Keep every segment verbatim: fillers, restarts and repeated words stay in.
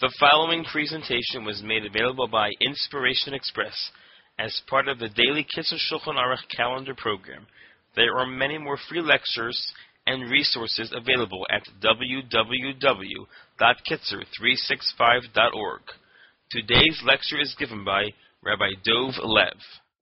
The following presentation was made available by Inspiration Express as part of the daily Kitzur Shulchan Aruch calendar program. There are many more free lectures and resources available at w w w dot kitzur three sixty-five dot org. Today's lecture is given by Rabbi Dov Lev.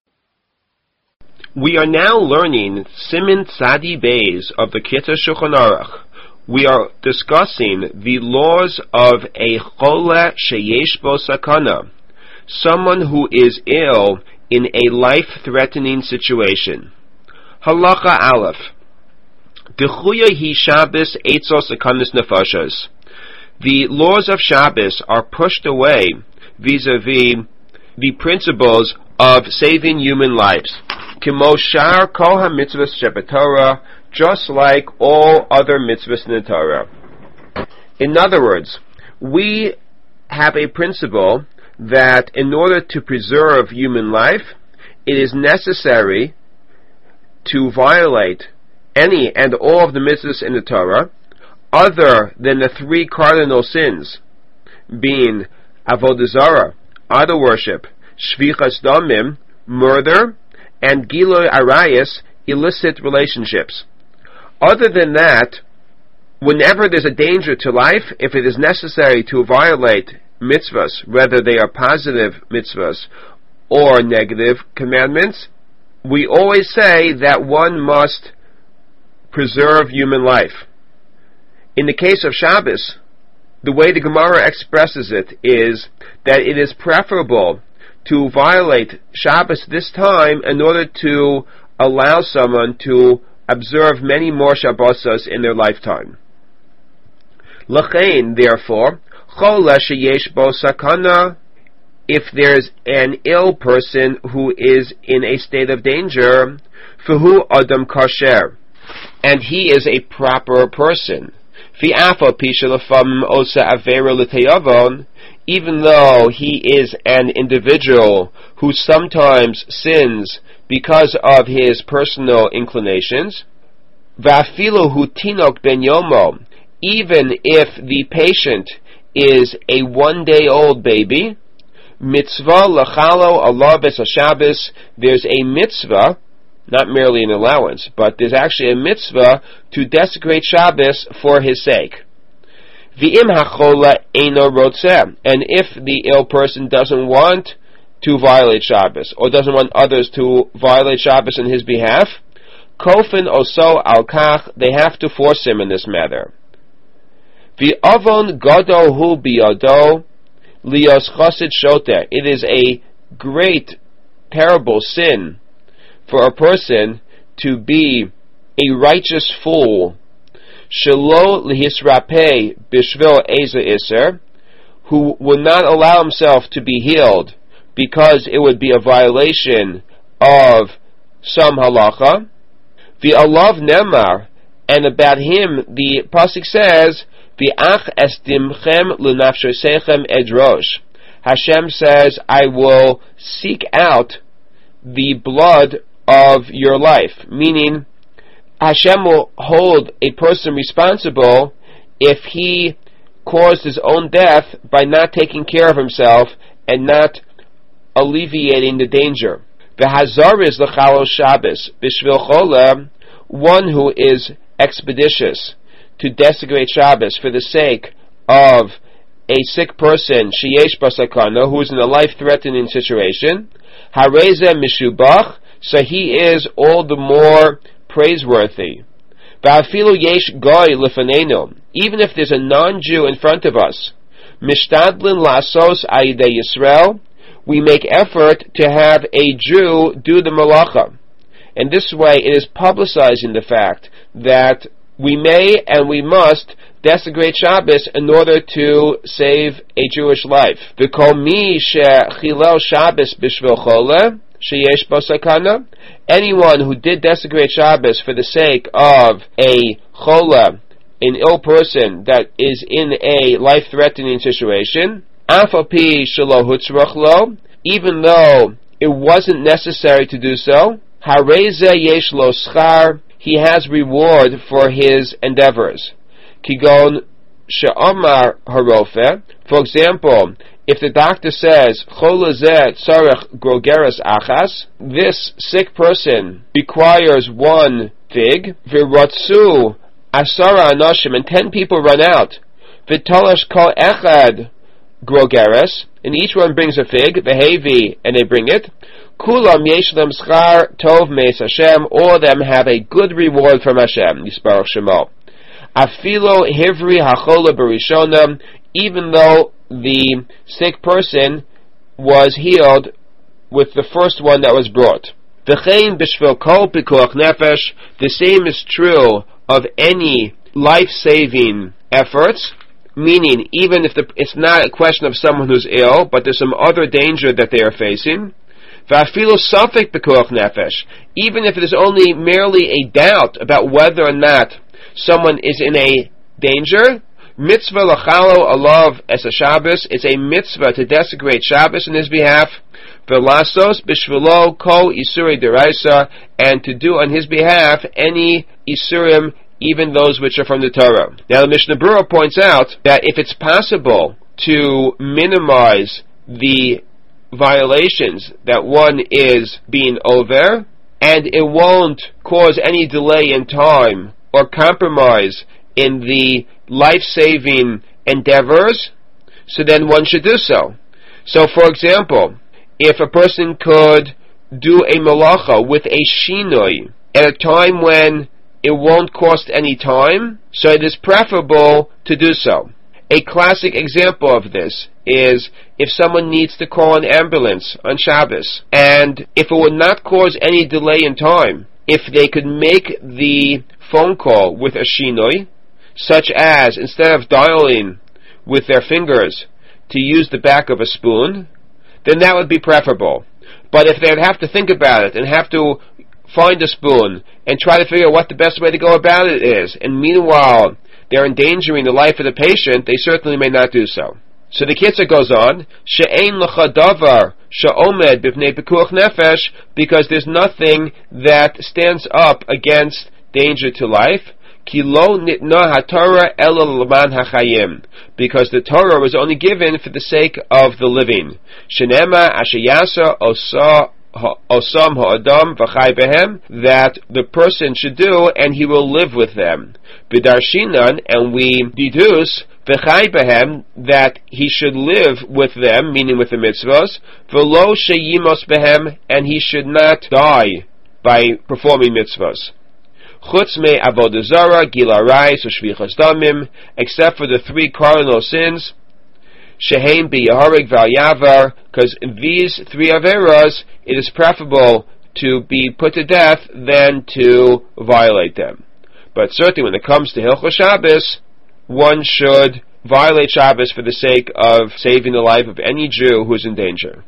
We are now learning Siman Tzadi Beis of the Kitzur Shulchan Aruch. We are discussing the laws of a chole sheyesh bo sakana, someone who is ill in a life-threatening situation. Halacha Aleph. Dechuya hi Shabbos eitzos sakanas nefashos. The laws of Shabbos are pushed away vis-a-vis the principles of saving human lives. Kimo shar kol ha-mitzvahs shebetorah, just like all other mitzvahs in the Torah. In other words, we have a principle that in order to preserve human life, it is necessary to violate any and all of the mitzvahs in the Torah, other than the three cardinal sins, being avodah zarah, idol worship, shvichas damim, murder, and gilui arayos, illicit relationships. Other than that, whenever there's a danger to life, if it is necessary to violate mitzvahs, whether they are positive mitzvahs or negative commandments, we always say that one must preserve human life. In the case of Shabbos, the way the Gemara expresses it is that it is preferable to violate Shabbos this time in order to allow someone to observe many more Shabbosos in their lifetime. L'chein, therefore, chole sheyesh bo sakana, if there's an ill person who is in a state of danger, fehu adam kasher, and he is a proper person. V'afal pi shelafam osa avera l'teyavon, even though he is an individual who sometimes sins because of his personal inclinations, va'afilu hu tinok ben yomo, even if the patient is a one-day-old baby, mitzvah lachalo Allah bes HaShabbos, there's a mitzvah, not merely an allowance, but there's actually a mitzvah to desecrate Shabbos for his sake. V'im hachola eino rotzeh, and if the ill person doesn't want to violate Shabbos, or doesn't want others to violate Shabbos on his behalf, kofin oso al kach, they have to force him in this matter. V'avon gado hu biyado lios chosid shoter, it is a great, terrible sin for a person to be a righteous fool, shelo lihisrape bishvil eza iser, who would not allow himself to be healed because it would be a violation of some halacha. V'alav nemar, and about him the pasuk says, V'ach estimchem l'nafshosechem edrosh. Hashem says, I will seek out the blood of your life, meaning Hashem will hold a person responsible if he caused his own death by not taking care of himself and not alleviating the danger. V'hazariz l'chalo Shabbos b'shvil chole, one who is expeditious to desecrate Shabbos for the sake of a sick person, sheyesh basakana, who is in a life-threatening situation, hareze mishubach, so he is all the more praiseworthy. Va'afilu yesh goy lefanenu, even if there's a non-Jew in front of us, mishtadlin lasos ayidei Yisrael, we make effort to have a Jew do the malacha. And this way it is publicizing the fact that we may and we must desecrate Shabbos in order to save a Jewish life. V'kol mi shechilel Shabbos b'shvil chole sheyesh bo sakana, anyone who did desecrate Shabbos for the sake of a chole, an ill person that is in a life-threatening situation, afal pi shelo hutzrach lo, even though it wasn't necessary to do so, hareze yesh lo schar, he has reward for his endeavors. Kigon she'amar harofe. For example, if the doctor says, Chol zeh tzarech grogeres achas, this sick person requires one fig, v'ratzu asara anashim, and ten people run out, v'talash kol echad grogeres, and each one brings a fig, v'hevi, and they bring it, kulam yesh lem schar tov meis Hashem, all of them have a good reward from Hashem, Yisbarach Shemo. Afilo hivri hachola barishona, even though the sick person was healed with the first one that was brought. V'chein b'shvil kol pikuach nefesh, the same is true of any life-saving efforts, meaning even if the, it's not a question of someone who's ill, but there's some other danger that they are facing. V'afilu safek pikuach nefesh, even if it is only merely a doubt about whether or not someone is in a danger, mitzvah lachalo alav es a Shabbos, it's a mitzvah to desecrate Shabbos in his behalf, v'lasos b'shvilo kol isuri deraisa, and to do on his behalf any isurim, even those which are from the Torah. Now the Mishnah Berurah points out that if it's possible to minimize the violations that one is being over, and it won't cause any delay in time or compromise in the life-saving endeavors, so then one should do so. So, for example, if a person could do a malacha with a shinoi at a time when it won't cost any time, so it is preferable to do so. A classic example of this is if someone needs to call an ambulance on Shabbos, and if it would not cause any delay in time, if they could make the phone call with a shinoi, such as instead of dialing with their fingers to use the back of a spoon, then that would be preferable. But if they'd have to think about it and have to find a spoon and try to figure out what the best way to go about it is, and meanwhile they're endangering the life of the patient, they certainly may not do so. So the Kitzur goes on, she'ein lecha davar she'omed b'pnei pikuach nefesh, because there's nothing that stands up against danger to life, ki lo nitna haTorah ela l'man hachayim, because the Torah was only given for the sake of the living. Shenema asher yasa osa osam ha'adam v'chai behem, that the person should do and he will live with them. B'darshinan, and we deduce v'chai behem, that he should live with them, meaning with the mitzvahs, v'lo sheyimos behem, and he should not die by performing mitzvahs. Chutz me avodah zara, gila rais, u'shvichas damim, except for the three cardinal sins, sheheim biyaharig v'alyavar, because in these three averas, it is preferable to be put to death than to violate them. But certainly when it comes to Hilchos Shabbos, one should violate Shabbos for the sake of saving the life of any Jew who is in danger.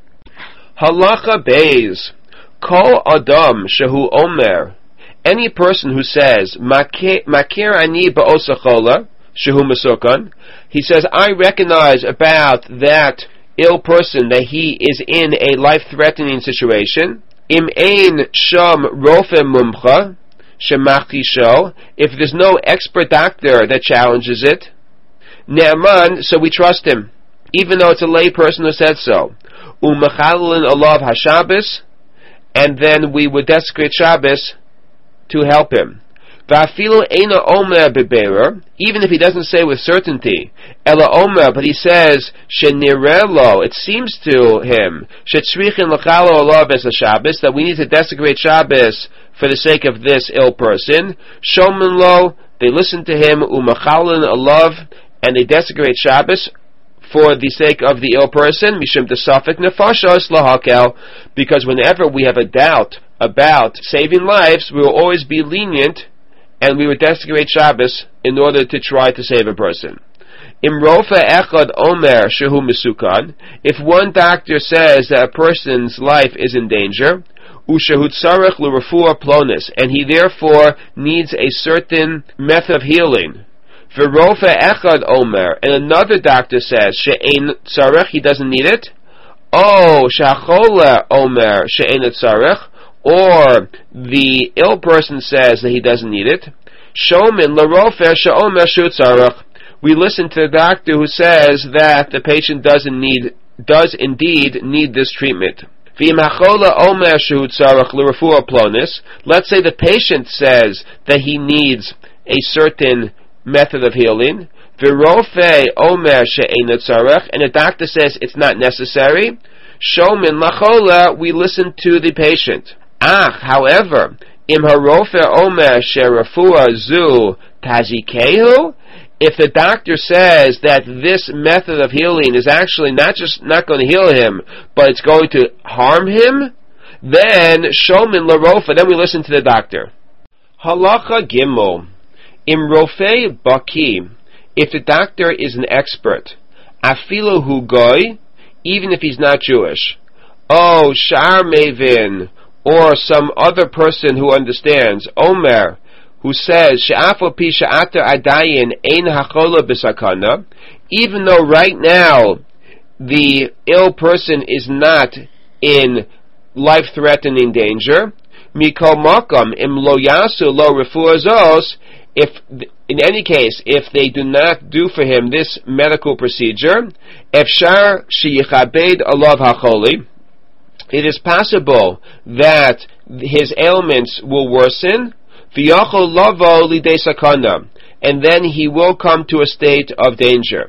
Halacha Beis, Kol Adam Shehu Omer, any person who says, Makir ani ba'osachola, Shehu Masukan, he says, I recognize about that ill person that he is in a life-threatening situation. Im ein sham rofe mumcha, shemachisho, if there's no expert doctor that challenges it, ne'aman, so we trust him, even though it's a lay person who said so. Umachalin alav hashabbos, and then we would desecrate Shabbos to help him. Va'afilu eina omer beberer, even if he doesn't say with certainty, ela omer, but he says, shenirelo, it seems to him, shetzrichin l'chalo alav es Shabbos, that we need to desecrate Shabbos for the sake of this ill person. Shomen lo, they listen to him, umachalin alav, and they desecrate Shabbos for the sake of the ill person, mishum desafik nefashos lahakel, because whenever we have a doubt about saving lives, we will always be lenient, and we would desecrate Shabbos in order to try to save a person. Imrofa echad omer shehu misukan, if one doctor says that a person's life is in danger, ushehu tzarech l'refuah plonis, and he therefore needs a certain method of healing. V'rofa echad omer, and another doctor says she'ein tzarech, he doesn't need it. Oh, shachole omer she'ein tzarech, or the ill person says that he doesn't need it. Shomin l'rofer she'omer shu tzarech, we listen to the doctor who says that the patient doesn't need, does indeed need this treatment. Let's say the patient says that he needs a certain method of healing, and the doctor says it's not necessary. Shomin lachola, we listen to the patient. Ach, however, im harofe omer sherafua zu tazikehu, if the doctor says that this method of healing is actually not just not going to heal him, but it's going to harm him, then shomin larofa, then we listen to the doctor. Halacha gimel, im rofe baki, if the doctor is an expert, afilo hu goy, even if he's not Jewish, oh, shar mevin, or some other person who understands, Omer, who says, she'afo pi she'ater adayin ein hachola b'sakana, even though right now the ill person is not in life-threatening danger, mikol makom im lo yasu lo refuah zos, if, in any case, if they do not do for him this medical procedure, efshar sheyichabed alav hacholi, it is possible that his ailments will worsen, v'yachol lavo lidei sakana, and then he will come to a state of danger.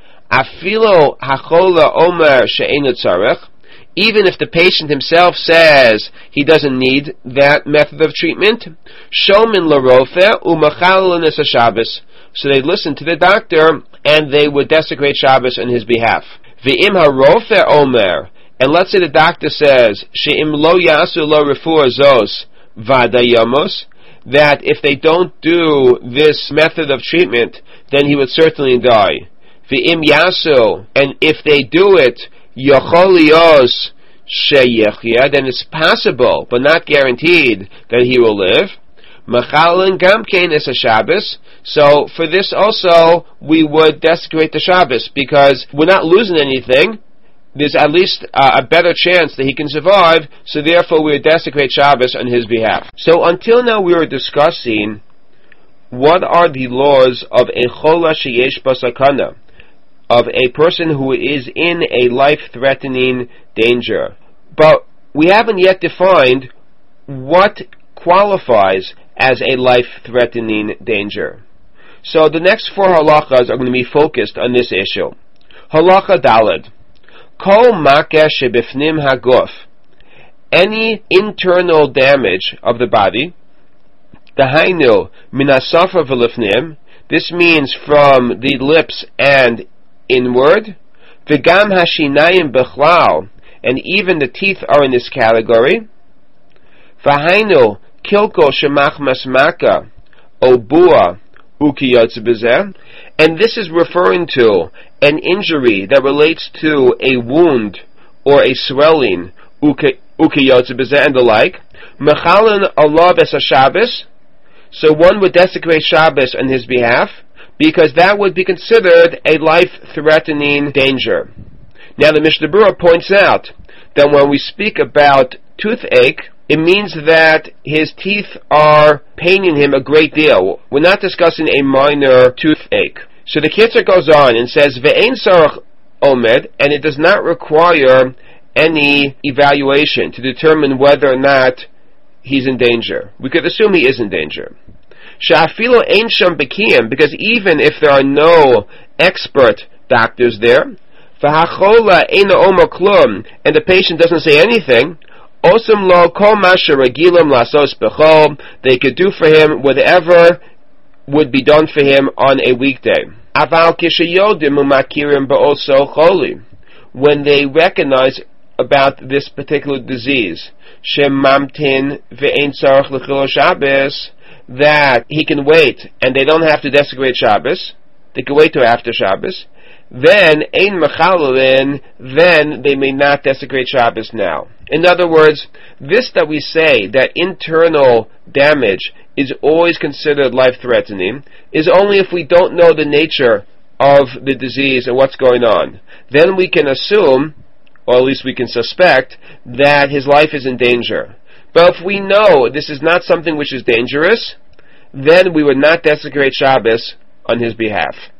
Afilo hachola omer she'enu tzarech, even if the patient himself says he doesn't need that method of treatment, shomin larofe umachalon es Shabbos. So they listen to the doctor and they would desecrate Shabbos on his behalf. V'im harofe omer, and let's say the doctor says she'im lo yasu lo refuah zos vadayamos, that if they don't do this method of treatment, then he would certainly die. V'im yasu, and if they do it, Yocholios sheyechia, then it's possible, but not guaranteed, that he will live. Machalin gamkein es a Shabbos. So for this also, we would desecrate the Shabbos, because we're not losing anything. There's at least uh, a better chance that he can survive, so therefore we would desecrate Shabbos on his behalf. So until now we were discussing what are the laws of a chola sheyesh basakana, of a person who is in a life-threatening danger. But we haven't yet defined what qualifies as a life-threatening danger. So the next four halachas are going to be focused on this issue. Halacha daled. Kol makeh shebifnim haguf. Any internal damage of the body, dahainu min hasafa v'lifnim, this means from the lips and inward, v'gam hashinayim bechlal, and even the teeth are in this category. V'hainu kilko shemach masmaka, obua ukiyotz b'zeh, and this is referring to an injury that relates to a wound or a swelling, ukiyotz b'zeh and the like. Mechalin alav es Shabbos, so one would desecrate Shabbos on his behalf, because that would be considered a life-threatening danger. Now the Mishnah Berurah points out that when we speak about toothache, it means that his teeth are paining him a great deal. We're not discussing a minor toothache. So the Kitzur goes on and says, Ve'ein sarach omed, and it does not require any evaluation to determine whether or not he's in danger. We could assume he is in danger. Sha'afilo ein sham bekiim, because even if there are no expert doctors there, v'hachola eina omer klum, and the patient doesn't say anything, osam lo kol masha regilam lasos bechol, they could do for him whatever would be done for him on a weekday. Aval kishayodim umakirim ba'oso choli, when they recognize about this particular disease, shem mamtin ve'ein tzarach l'chilo Shabbos, that he can wait and they don't have to desecrate Shabbos, they can wait till after Shabbos, then ein mechalelin, then they may not desecrate Shabbos now. In other words, this that we say, that internal damage is always considered life-threatening, is only if we don't know the nature of the disease and what's going on. Then we can assume, or at least we can suspect, that his life is in danger. But if we know this is not something which is dangerous, then we would not desecrate Shabbos on his behalf.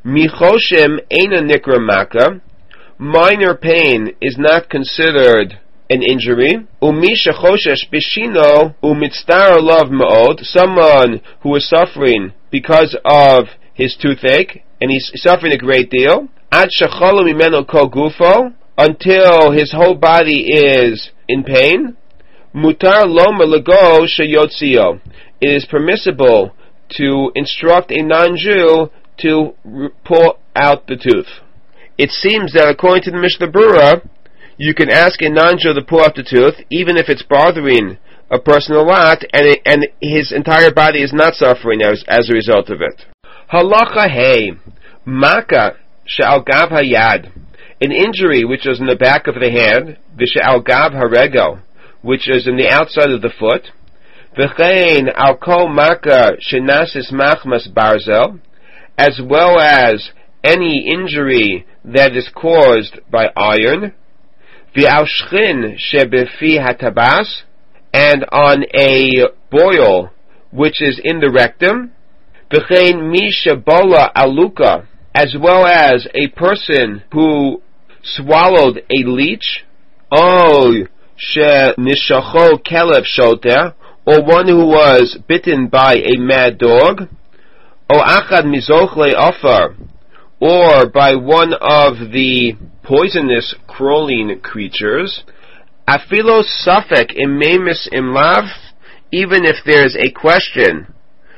Michoshem eina nikra maka. Minor pain is not considered an injury. Umi shechoshesh bishino umitztar love ma'od. Someone who is suffering because of his toothache, and he's suffering a great deal. Ad shecholo mimeno kol gufo, until his whole body is in pain. Mutar loma lego sheyotzio. It is permissible to instruct a non-Jew to pull out the tooth. It seems that according to the Mishnah Berurah, you can ask a non-Jew to pull out the tooth, even if it's bothering a person a lot, and it, and his entire body is not suffering as, as a result of it. Halacha hey, maka she'al gav hayad, an injury which is in the back of the hand, v'she'al gav haregel, which is in the outside of the foot, v'chein al kol maka shenasis machmas barzel, as well as any injury that is caused by iron, v'al shchin shebefi hatabas, and on a boil which is in the rectum, v'chein mi shebola aluka, as well as a person who swallowed a leech, o she nishacho kelev shoter, or one who was bitten by a mad dog, o achad mizochle ofar, or by one of the poisonous crawling creatures, afilo safek imemis imlav, even if there's a question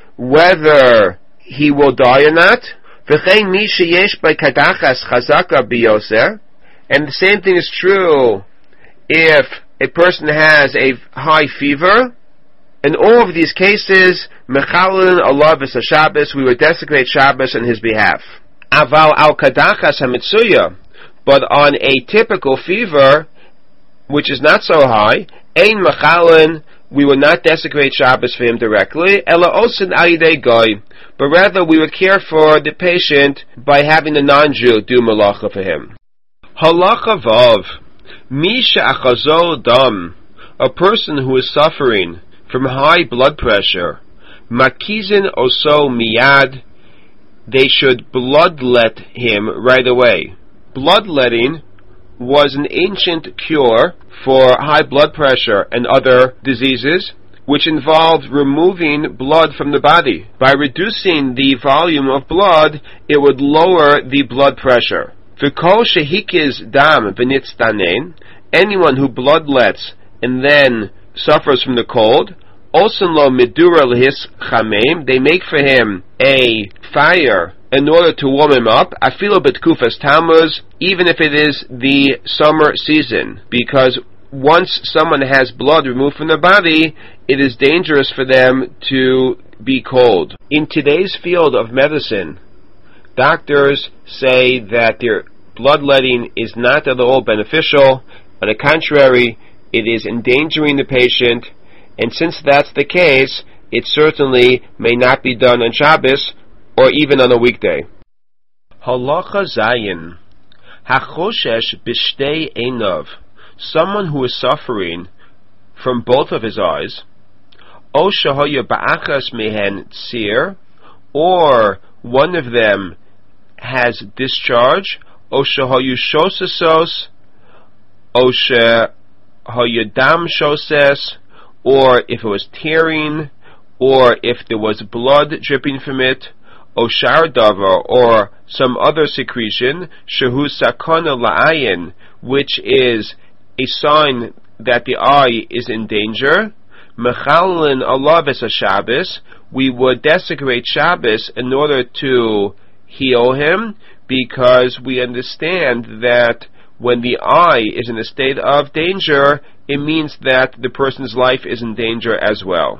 whether he will die or not, v'chein mi sheyesh by kadachas chazaka biyoser, and the same thing is true if a person has a high fever. In all of these cases, mechalin Allah v'sa Shabbos, we would desecrate Shabbos on his behalf. Aval al kadachas hamitzuya, but on a typical fever, which is not so high, ein mechalin, we would not desecrate Shabbos for him directly, ela osin alidei goy, but rather we would care for the patient by having the non-Jew do malacha for him. Halacha vav, mi she'achazo dam, a person who is suffering from high blood pressure, makizin oso miyad, they should bloodlet him right away. Bloodletting was an ancient cure for high blood pressure and other diseases, which involved removing blood from the body. By reducing the volume of blood, it would lower the blood pressure. V'kol shehikiz dam v'nitzdanen, anyone who bloodlets and then suffers from the cold, osen lo midura lehis chamem, they make for him a fire in order to warm him up, afilo betkufas tammuz, even if it is the summer season, because once someone has blood removed from their body, it is dangerous for them to be cold. In today's field of medicine, doctors say that their bloodletting is not at all beneficial. On the contrary, it is endangering the patient, and since that's the case, it certainly may not be done on Shabbos or even on a weekday. Halacha Zayin, Hachoshesh b'shtei einov, someone who is suffering from both of his eyes, O shehoya ba'achas mehen tzir, or one of them has discharge, O shehoyu shosesos, O shehoyu dam shoses, or if it was tearing, or if there was blood dripping from it, o shar davar, or some other secretion, shehu sakona la'ayin, which is a sign that the eye is in danger, mechalin Allah v'sa Shabbos, we would desecrate Shabbos in order to heal him, because we understand that when the eye is in a state of danger, it means that the person's life is in danger as well.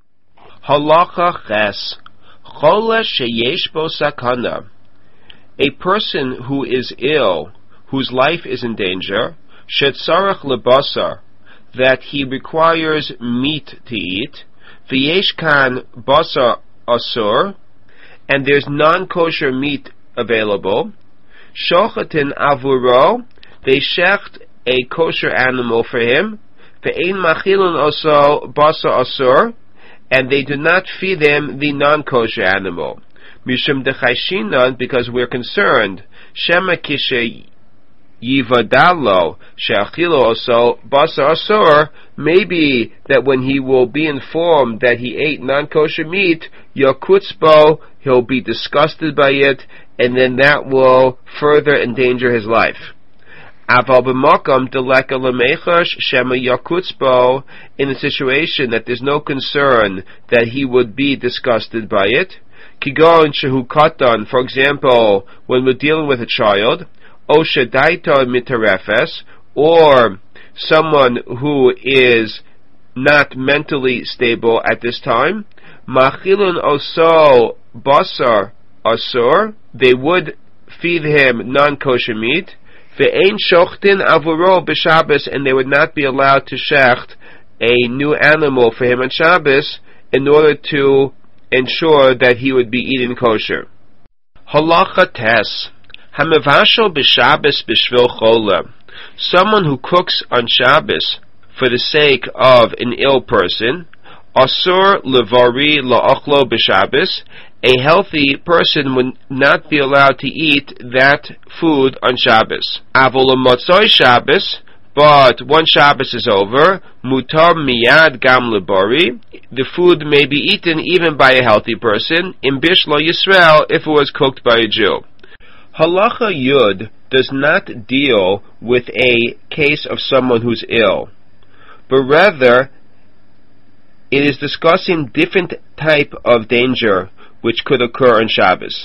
Halacha ches, chole sheyesh bo sakana, a person who is ill, whose life is in danger, shetzarach lebasar, that he requires meat to eat, v'yesh kan basar asur, and there's non-kosher meat available, shochatin avuro, they shecht a kosher animal for him, ve'ein machilun also basar asur, and they do not feed him the non-kosher animal. Mishum dechayshinan, because we're concerned. Shema kishe yivadalo she'achilo also basar asur. Maybe that when he will be informed that he ate non-kosher meat, yakutzbo, he'll be disgusted by it, and then that will further endanger his life. Aval b'makom deleka lemechash shema yakutzbo, in a situation that there's no concern that he would be disgusted by it. Kigon shehu katan, for example, when we're dealing with a child, o shedaita mitarefes, or someone who is not mentally stable at this time, machilun oso basar asur, they would feed him non-kosher meat, ve'ein shochtin avuro b'Shabbos, and they would not be allowed to shecht a new animal for him on Shabbos in order to ensure that he would be eating kosher. Halacha tes, hamevashel b'Shabbos b'shvil chola, someone who cooks on Shabbos for the sake of an ill person, asur levari la'achlo b'Shabbos, a healthy person would not be allowed to eat that food on Shabbos. Avol l'motzoi Shabbos, but once Shabbos is over, mutar miyad gam lebari, the food may be eaten even by a healthy person, in bishlo Yisrael, if it was cooked by a Jew. Halacha Yud does not deal with a case of someone who's ill, but rather it is discussing different type of danger which could occur on Shabbos.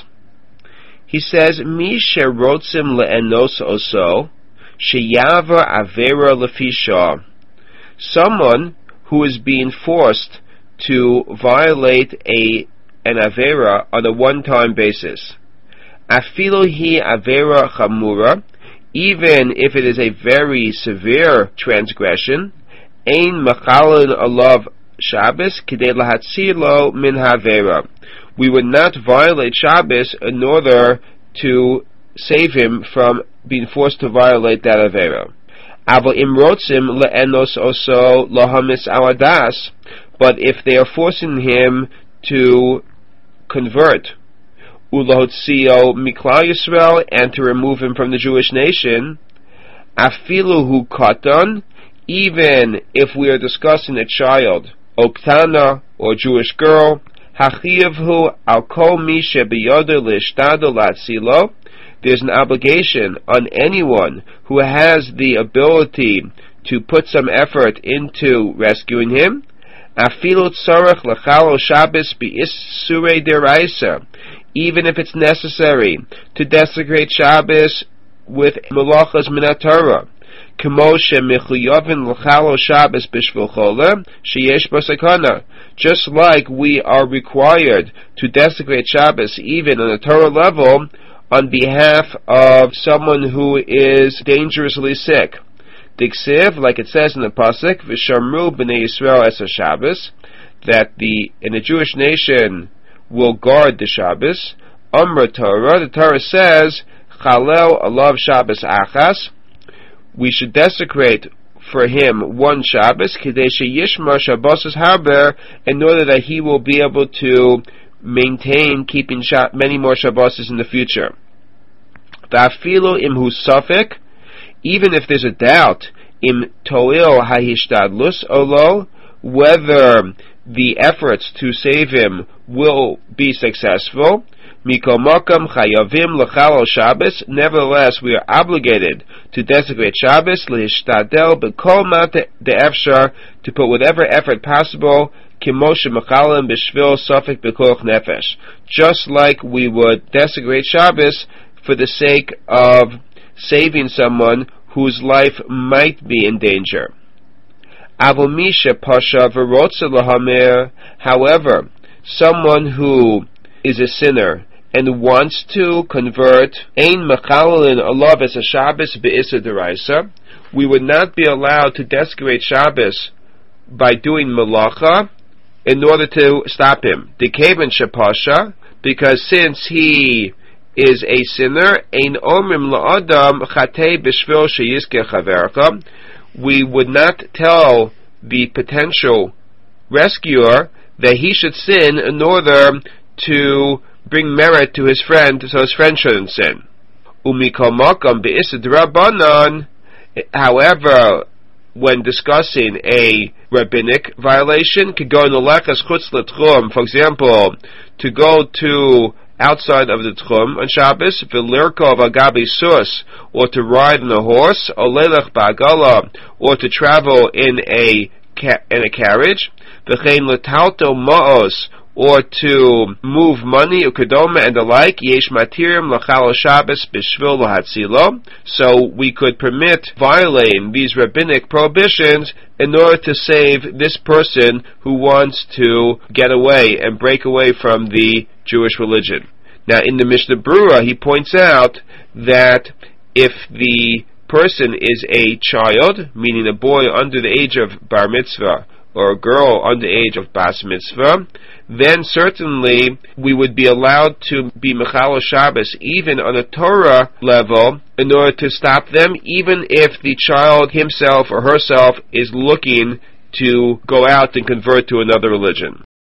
He says, Mi sherotzim le'enos oso, sheyaver avera lefisha, someone who is being forced to violate a an avera on a one-time basis. Afilo hi avera chamura, even if it is a very severe transgression, ein machalin alav Shabbos kidei lahatzilo min havera. We would not violate Shabbos in order to save him from being forced to violate that avera. Avo imrotzim le'enos oso lahamis awadas, but if they are forcing him to convert, ulahotzio miklal Yisrael, and to remove him from the Jewish nation, afilu hu katan, even if we are discussing a child, oktana, or Jewish girl, hachiyavhu al kol mi shebiyoder lishtado latzilo, there's an obligation on anyone who has the ability to put some effort into rescuing him. Afilu tzarech lechalo Shabbos bi'issurei deraisa, even if it's necessary to desecrate Shabbos with melachas min haTorah. Kemo shemechuyavin l'chalo Shabbos b'shvil chola sheyesh bo sakana, just like we are required to desecrate Shabbos even on a Torah level on behalf of someone who is dangerously sick. Diksiv, like it says in the pasuk, v'shamru b'nei Yisrael es Shabbos, that the in the Jewish nation will guard the Shabbos. Amra Torah, the Torah says, chalel alav Shabbos achas, we should desecrate for him one Shabbos, kidei sheyishma Shabbos harber, in order that he will be able to maintain keeping Shab- many more Shabbos in the future. Va'afilu imhu safek, even if there's a doubt, im toil hahishtadlus olo, whether the efforts to save him will be successful, mikomakam chayavim lechalo Shabbos, nevertheless we are obligated to desecrate Shabbos, lehishtadel b'kol ma de'efshar, to put whatever effort possible, kimoshe mechalim b'shvil safek b'koch nefesh, just like we would desecrate Shabbos for the sake of saving someone whose life might be in danger. Avomisha pasha v'rotze lahamer, however, someone who is a sinner and wants to convert, ein mechalelin alav es a Shabbos be'isa deraisa, we would not be allowed to desecrate Shabbos by doing malacha in order to stop him. Dekaven shapasha, because since he is a sinner, ein omrim la'adam chatei b'shvil sheyizke chavercha, we would not tell the potential rescuer that he should sin in order to bring merit to his friend so his friend shouldn't sin. Umikol makom be'isur d'Rabbanan. However, when discussing a rabbinic violation, could go in the lechas chutz l'tchum, for example, to go to outside of the tchum on Shabbos, v'lirkov agabi sus, or to ride on a horse, or lelech ba'agala, or to travel in a ca- in a carriage, v'chein l'talto ma'os, or to move money, or kedoma, and the like, yesh matirim l'chal Shabbos b'shvil l'hatzilo. So we could permit violating these rabbinic prohibitions in order to save this person who wants to get away and break away from the Jewish religion. Now, in the Mishnah Berurah, he points out that if the person is a child, meaning a boy under the age of bar mitzvah, or a girl under the age of bas mitzvah, then certainly we would be allowed to be mechal Shabbos even on a Torah level in order to stop them, even if the child himself or herself is looking to go out and convert to another religion.